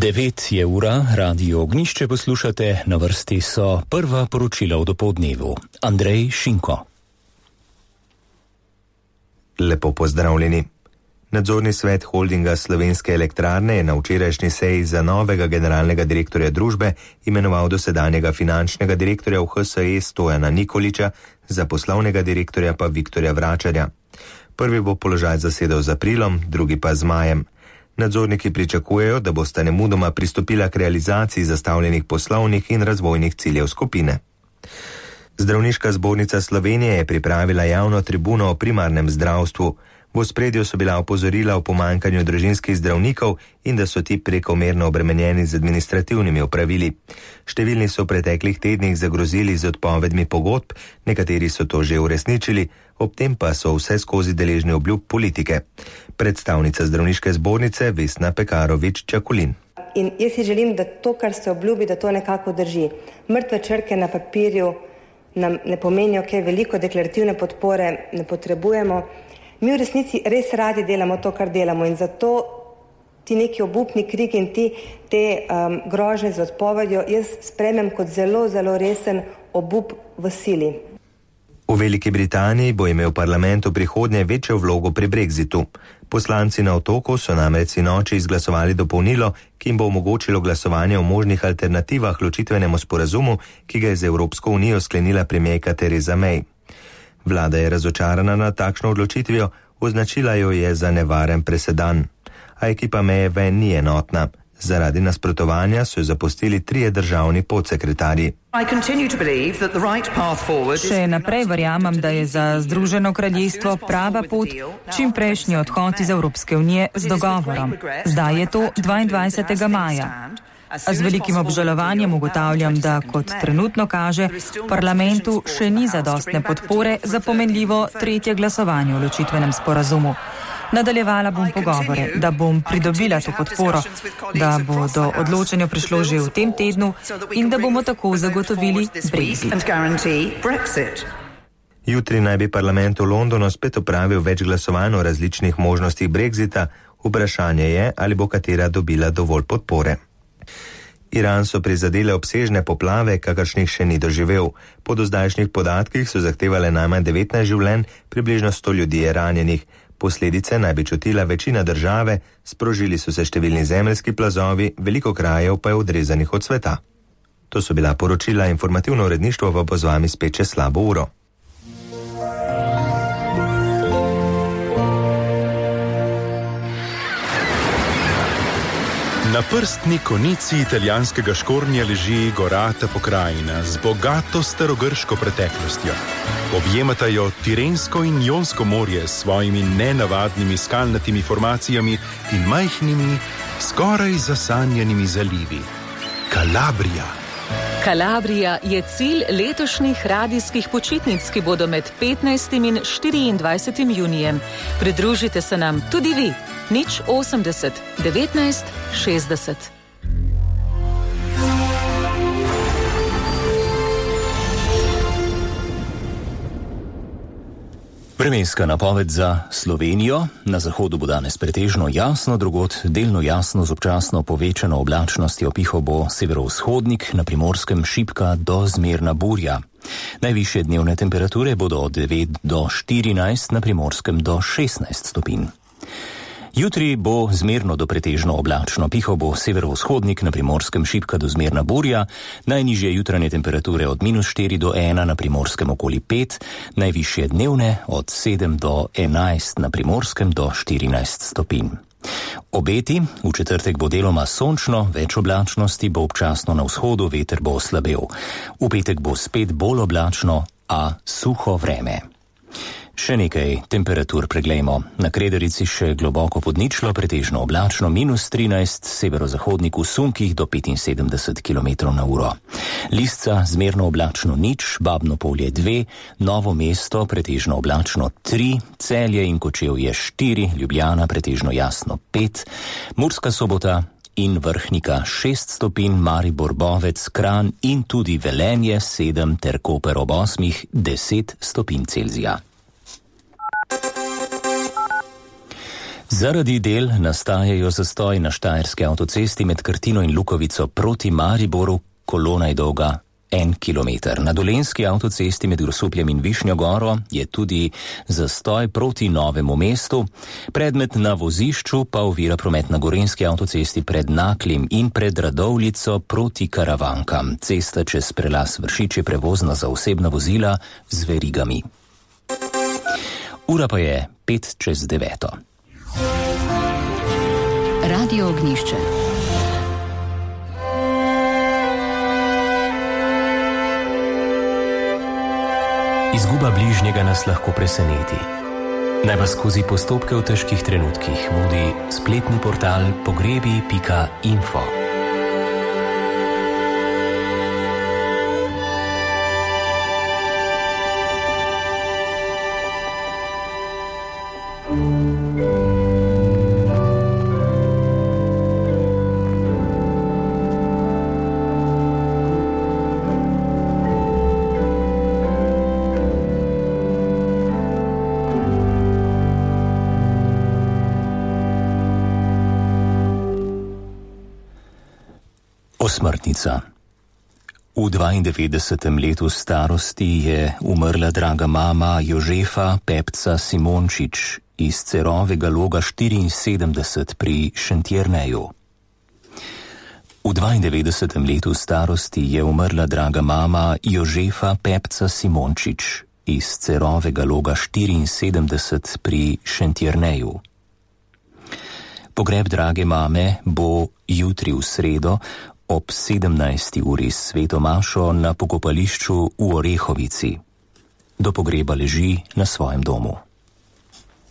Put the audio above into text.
9 je ura, Radio Ognjišče poslušate, na vrsti so prva poročila v dopoldnevu. Andrej Šinko. Lepo pozdravljeni. Nadzorni svet holdinga Slovenske elektrarne je na včerajšnji seji za novega generalnega direktorja družbe imenoval dosedanjega finančnega direktorja v HSE Stojana Nikoliča, za poslovnega direktorja pa Viktorja Vračarja. Prvi bo položaj zasedel z aprilom, drugi pa z majem. Nadzorniki pričakujejo, da bosta nemudoma pristopila k realizaciji zastavljenih poslovnih in razvojnih ciljev skupine. Zdravniška zbornica Slovenije je pripravila javno tribuno o primarnem zdravstvu. V ospredju so bila opozorila o pomanjkanju družinskih zdravnikov in da so ti prekomerno obremenjeni z administrativnimi opravili. Številni so v preteklih tednih zagrozili z odpovedmi pogodb, nekateri so to že uresničili, ob tem pa so vse skozi deležni obljub politike. Predstavnica zdravniške zbornice Vesna Pekarovič-Čakulin. In jaz si želim, da to, kar se obljubi, da to nekako drži. Mrtve črke na papirju nam ne pomenijo kaj veliko, deklarativne podpore ne potrebujemo. Mi v resnici res radi delamo to, kar delamo, in zato ti neki obupni kriki in te grožnje z odpovedjo jaz sprejmem kot zelo, zelo resen obup v sili. V Veliki Britaniji bo imel parlament v prihodnje večjo vlogo pri Brexitu. Poslanci na otoku so namreč sinoči izglasovali dopolnilo, ki jim bo omogočilo glasovanje o možnih alternativah ločitvenemu sporazumu, ki ga je z Evropsko unijo sklenila premierka Theresa May. Vlada je razočarana nad takšno odločitvijo, označila jo je za nevaren presedan. A ekipa Maye ven ni enotna. Zaradi nasprotovanja so jo zapustili 3 državni podsekretarji. Še naprej verjamem, da je za Združeno kraljestvo prava pot čimprejšnji odhod iz Evropske unije z dogovorom. Zdaj je to 22. maja. A z velikim obžalovanjem ugotavljam, da, kot trenutno kaže, v parlamentu še ni zadostne podpore za pomenljivo tretje glasovanje o ločitvenem sporazumu. Nadaljevala bom pogovore, da bom pridobila to podporo, da bo do odločanja prišlo že v tem tednu in da bomo tako zagotovili Brexit. Jutri naj bi parlament v Londonu spet opravil več glasovanj o različnih možnostih Brexita. Vprašanje je, ali bo katera dobila dovolj podpore. Iran so prizadele obsežne poplave, kakršnih še ni doživel. Po dozdajšnjih podatkih so zahtevale najmanj 19 življenj, približno 100 ljudi je ranjenih. Posledice naj bi čutila večina države, sprožili so se številni zemeljski plazovi, veliko krajev pa je odrezanih od sveta. To so bila poročila, informativno uredništvo pa bo z vami spet čez slabo uro. Na prstni konici italijanskega Škornja leži gorata pokrajina z bogato starogrško preteklostjo. Objemata jo Tirensko in Jonsko morje s svojimi nenavadnimi skalnatimi formacijami in majhnimi, skoraj zasanjanimi zalivi. Kalabrija. Kalabrija je cilj letošnjih radijskih počitnic, ki bodo med 15. in 24. junijem. Pridružite se nam tudi vi. 080 19 60. Vremenska napoved za Slovenijo. Na zahodu bo danes pretežno jasno, drugod delno jasno z občasno povečano oblačnostjo, pihal bo severovzhodnik, na Primorskem šibka do zmerna burja. Najvišje dnevne temperature bodo od 9 do 14, na Primorskem do 16 stopinj. Jutri bo zmerno do pretežno oblačno, pihal bo severovzhodnik, na Primorskem šibka do zmerna burja, najnižje jutranje temperature od -4 do 1, na Primorskem okoli 5, najvišje dnevne od 7 do 11, na Primorskem do 14 stopinj. Obeti, v četrtek bo deloma sončno, več oblačnosti bo občasno na vzhodu, veter bo oslabel. V petek bo spet bolj oblačno, a suho vreme. Še nekaj temperatur preglejmo. Na Krederici še globoko pod ničlo, pretežno oblačno, -13, severozahodnik v sunkih do 75 km/h. Lisca zmerno oblačno 0, Babno Polje 2, Novo mesto pretežno oblačno 3, Celje in Kočevje 4, Ljubljana pretežno jasno 5, Murska Sobota in Vrhnika 6 stopinj, Maribor, Bovec, Kranj in tudi Velenje 7 ter Koper ob 8 10 stopinj Celzija. Zaradi del nastajajo zastoji na štajerski avtocesti med Krtino in Lukovico proti Mariboru, kolona je dolga 1 kilometer. Na dolenjski avtocesti med Grosupljem in Višnjo Goro je tudi zastoj proti Novemu mestu. Predmet na vozišču pa ovira promet na gorenjski avtocesti pred Naklim in pred Radovljico proti Karavankam. Cesta čez prelaz Vršič je prevozna za osebna vozila z verigami. Ura pa je 8:05. Radio Ognjišče. Izguba bližnjega nas lahko preseneti. Naj vas skozi postopke v težkih trenutkih vodi spletni portal pogrebi.info. Osmrtnica. V 92. letu starosti je umrla draga mama Jožefa Pepca Simončič iz Cerovega Loga 74 pri Šentjerneju. V 92. letu starosti je umrla draga mama Jožefa Pepca Simončič iz Cerovega Loga 74 pri Šentjerneju. Pogreb drage mame bo jutri v sredo ob 17. uri sveto mašo na pokopališču v Orehovici. Do pogreba leži na svojem domu.